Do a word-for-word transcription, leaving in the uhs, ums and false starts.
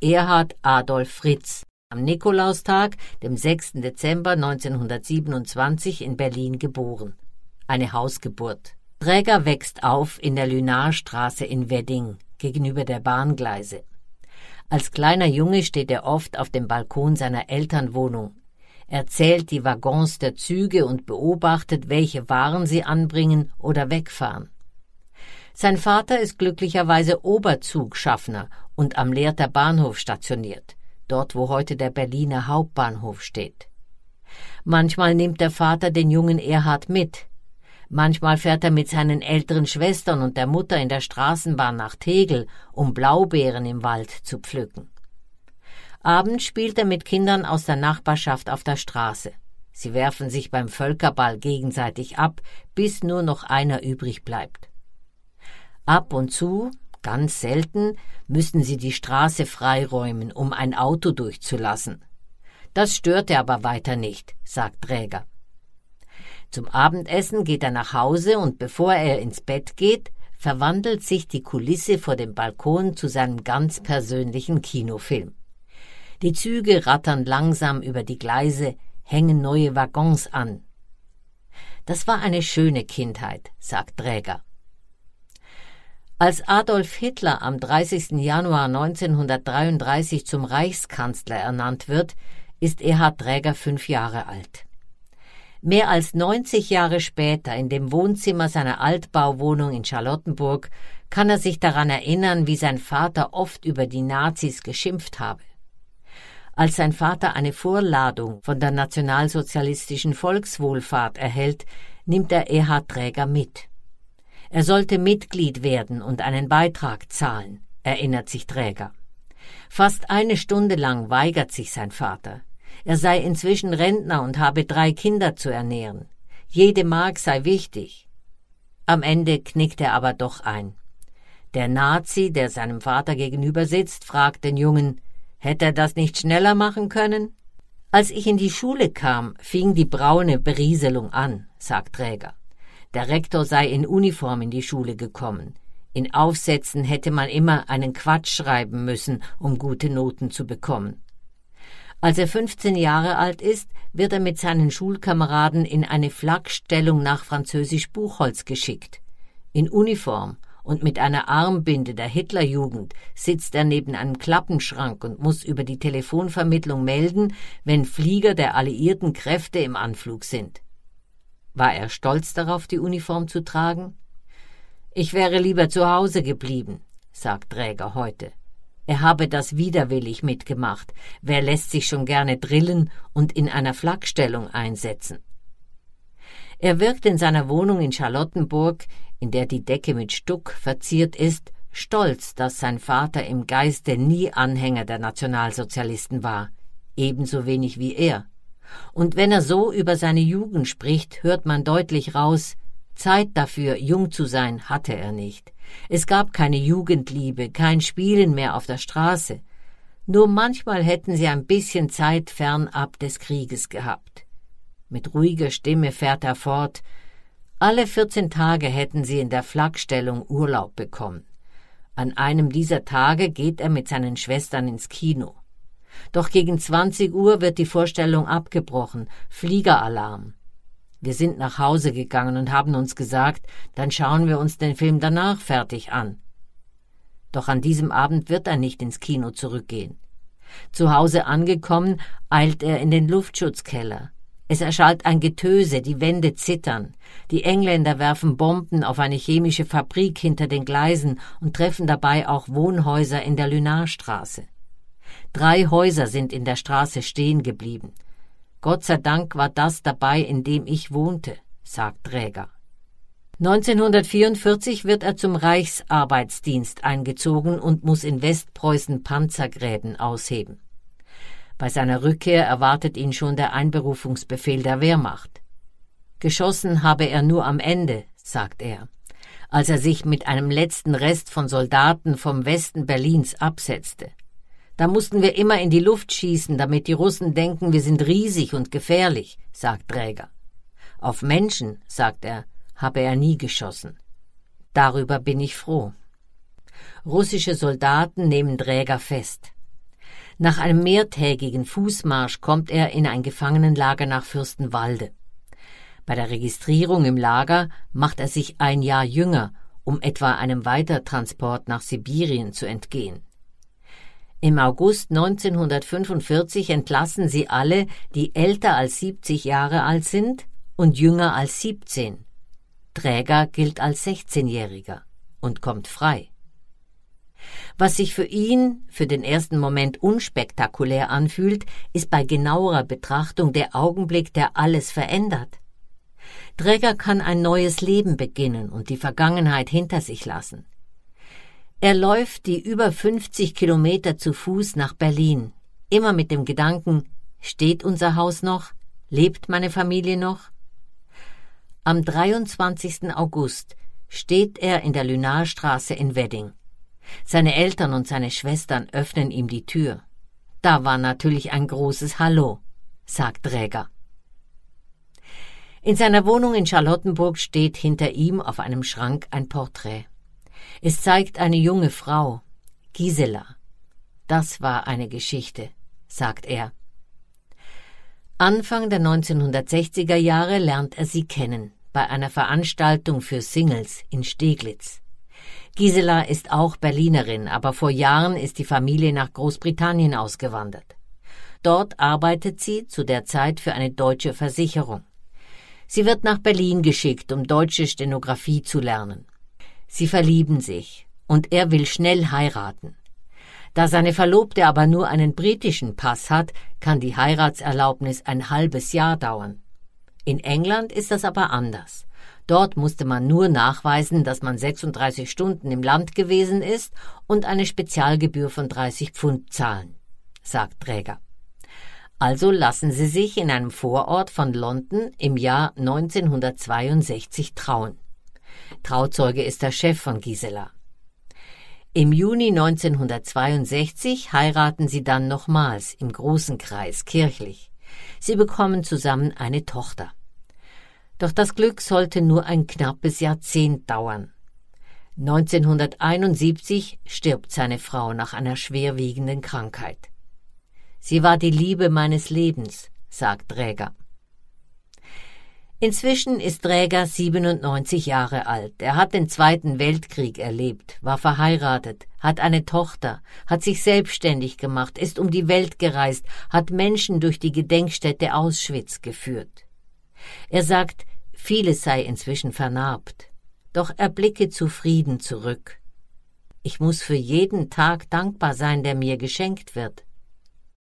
Erhard Adolf Fritz, am Nikolaustag, dem sechsten Dezember neunzehnhundertsiebenundzwanzig in Berlin geboren. Eine Hausgeburt. Dräger wächst auf in der Lünarstraße in Wedding, gegenüber der Bahngleise. Als kleiner Junge steht er oft auf dem Balkon seiner Elternwohnung. Er zählt die Waggons der Züge und beobachtet, welche Waren sie anbringen oder wegfahren. Sein Vater ist glücklicherweise Oberzugschaffner und am Lehrter Bahnhof stationiert, dort wo heute der Berliner Hauptbahnhof steht. Manchmal nimmt der Vater den jungen Erhard mit. Manchmal fährt er mit seinen älteren Schwestern und der Mutter in der Straßenbahn nach Tegel, um Blaubeeren im Wald zu pflücken. Abends spielt er mit Kindern aus der Nachbarschaft auf der Straße. Sie werfen sich beim Völkerball gegenseitig ab, bis nur noch einer übrig bleibt. Ab und zu, ganz selten, müssen sie die Straße freiräumen, um ein Auto durchzulassen. Das störte aber weiter nicht, sagt Dräger. Zum Abendessen geht er nach Hause und bevor er ins Bett geht, verwandelt sich die Kulisse vor dem Balkon zu seinem ganz persönlichen Kinofilm. Die Züge rattern langsam über die Gleise, hängen neue Waggons an. Das war eine schöne Kindheit, sagt Dräger. Als Adolf Hitler am dreißigsten Januar neunzehnhundertdreiunddreißig zum Reichskanzler ernannt wird, ist Erhard Dräger fünf Jahre alt. Mehr als neunzig Jahre später, in dem Wohnzimmer seiner Altbauwohnung in Charlottenburg, kann er sich daran erinnern, wie sein Vater oft über die Nazis geschimpft habe. Als sein Vater eine Vorladung von der nationalsozialistischen Volkswohlfahrt erhält, nimmt er Erhard Dräger mit. Er sollte Mitglied werden und einen Beitrag zahlen, erinnert sich Dräger. Fast eine Stunde lang weigert sich sein Vater. Er sei inzwischen Rentner und habe drei Kinder zu ernähren. Jede Mark sei wichtig. Am Ende knickt er aber doch ein. Der Nazi, der seinem Vater gegenüber sitzt, fragt den Jungen, hätte er das nicht schneller machen können? Als ich in die Schule kam, fing die braune Berieselung an, sagt Dräger. Der Rektor sei in Uniform in die Schule gekommen. In Aufsätzen hätte man immer einen Quatsch schreiben müssen, um gute Noten zu bekommen. Als er fünfzehn Jahre alt ist, wird er mit seinen Schulkameraden in eine Flakstellung nach Französisch Buchholz geschickt. In Uniform und mit einer Armbinde der Hitlerjugend sitzt er neben einem Klappenschrank und muss über die Telefonvermittlung melden, wenn Flieger der alliierten Kräfte im Anflug sind. War er stolz darauf, die Uniform zu tragen? Ich wäre lieber zu Hause geblieben, sagt Dräger heute. Er habe das widerwillig mitgemacht. Wer lässt sich schon gerne drillen und in einer Flakstellung einsetzen? Er wirkt in seiner Wohnung in Charlottenburg, in der die Decke mit Stuck verziert ist, stolz, dass sein Vater im Geiste nie Anhänger der Nationalsozialisten war, ebenso wenig wie er. Und wenn er so über seine Jugend spricht, hört man deutlich raus, Zeit dafür, jung zu sein, hatte er nicht. Es gab keine Jugendliebe, kein Spielen mehr auf der Straße. Nur manchmal hätten sie ein bisschen Zeit fernab des Krieges gehabt. Mit ruhiger Stimme fährt er fort. Alle vierzehn Tage hätten sie in der Flakstellung Urlaub bekommen. An einem dieser Tage geht er mit seinen Schwestern ins Kino. Doch gegen zwanzig Uhr wird die Vorstellung abgebrochen, Fliegeralarm. Wir sind nach Hause gegangen und haben uns gesagt, dann schauen wir uns den Film danach fertig an. Doch an diesem Abend wird er nicht ins Kino zurückgehen. Zu Hause angekommen, eilt er in den Luftschutzkeller. Es erschallt ein Getöse, die Wände zittern. Die Engländer werfen Bomben auf eine chemische Fabrik hinter den Gleisen und treffen dabei auch Wohnhäuser in der Lünarstraße. Drei Häuser sind in der Straße stehen geblieben. Gott sei Dank war das dabei, in dem ich wohnte, sagt Dräger. neunzehnhundertvierundvierzig wird er zum Reichsarbeitsdienst eingezogen und muss in Westpreußen Panzergräben ausheben. Bei seiner Rückkehr erwartet ihn schon der Einberufungsbefehl der Wehrmacht. Geschossen habe er nur am Ende, sagt er, als er sich mit einem letzten Rest von Soldaten vom Westen Berlins absetzte. Da mussten wir immer in die Luft schießen, damit die Russen denken, wir sind riesig und gefährlich, sagt Dräger. Auf Menschen, sagt er, habe er nie geschossen. Darüber bin ich froh. Russische Soldaten nehmen Dräger fest. Nach einem mehrtägigen Fußmarsch kommt er in ein Gefangenenlager nach Fürstenwalde. Bei der Registrierung im Lager macht er sich ein Jahr jünger, um etwa einem Weitertransport nach Sibirien zu entgehen. Im August neunzehnhundertfünfundvierzig entlassen sie alle, die älter als siebzig Jahre alt sind und jünger als siebzehn. Dräger gilt als sechzehnjähriger und kommt frei. Was sich für ihn für den ersten Moment unspektakulär anfühlt, ist bei genauerer Betrachtung der Augenblick, der alles verändert. Dräger kann ein neues Leben beginnen und die Vergangenheit hinter sich lassen. Er läuft die über fünfzig Kilometer zu Fuß nach Berlin, immer mit dem Gedanken, steht unser Haus noch? Lebt meine Familie noch? Am dreiundzwanzigsten August steht er in der Lünarstraße in Wedding. Seine Eltern und seine Schwestern öffnen ihm die Tür. Da war natürlich ein großes Hallo, sagt Dräger. In seiner Wohnung in Charlottenburg steht hinter ihm auf einem Schrank ein Porträt. Es zeigt eine junge Frau, Gisela. Das war eine Geschichte, sagt er. Anfang der neunzehnhundertsechziger Jahre lernt er sie kennen, bei einer Veranstaltung für Singles in Steglitz. Gisela ist auch Berlinerin, aber vor Jahren ist die Familie nach Großbritannien ausgewandert. Dort arbeitet sie zu der Zeit für eine deutsche Versicherung. Sie wird nach Berlin geschickt, um deutsche Stenografie zu lernen. Sie verlieben sich, und er will schnell heiraten. Da seine Verlobte aber nur einen britischen Pass hat, kann die Heiratserlaubnis ein halbes Jahr dauern. In England ist das aber anders. Dort musste man nur nachweisen, dass man sechsunddreißig Stunden im Land gewesen ist und eine Spezialgebühr von dreißig Pfund zahlen, sagt Dräger. Also lassen sie sich in einem Vorort von London im Jahr neunzehnhundertzweiundsechzig trauen. Trauzeuge ist der Chef von Gisela. Im Juni neunzehnhundertzweiundsechzig heiraten sie dann nochmals im großen Kreis kirchlich. Sie bekommen zusammen eine Tochter. Doch das Glück sollte nur ein knappes Jahrzehnt dauern. neunzehnhunderteinundsiebzig stirbt seine Frau nach einer schwerwiegenden Krankheit. Sie war die Liebe meines Lebens, sagt Dräger. Inzwischen ist Dräger siebenundneunzig Jahre alt. Er hat den Zweiten Weltkrieg erlebt, war verheiratet, hat eine Tochter, hat sich selbstständig gemacht, ist um die Welt gereist, hat Menschen durch die Gedenkstätte Auschwitz geführt. Er sagt, vieles sei inzwischen vernarbt, doch er blicke zufrieden zurück. Ich muss für jeden Tag dankbar sein, der mir geschenkt wird.